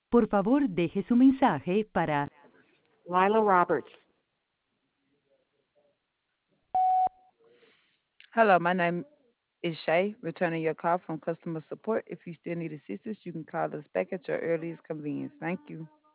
Por favor, deje su mensaje para Lila Roberts. Hello, my name is Shay, returning your call from customer support. If you still need assistance, you can call us back at your earliest convenience. Thank you.